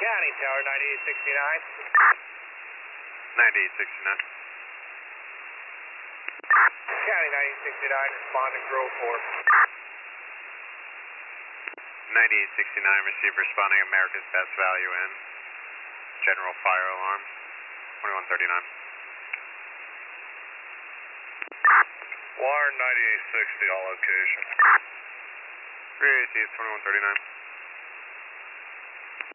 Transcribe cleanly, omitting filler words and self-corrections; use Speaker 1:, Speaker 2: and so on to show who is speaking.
Speaker 1: County Tower 9869.
Speaker 2: 9869.
Speaker 1: County 9869, responding Grove 4.
Speaker 2: 9869, receive responding America's Best Value in. General fire alarm, 2139.
Speaker 3: Wire 9860 on location.
Speaker 2: 3AC is 2139.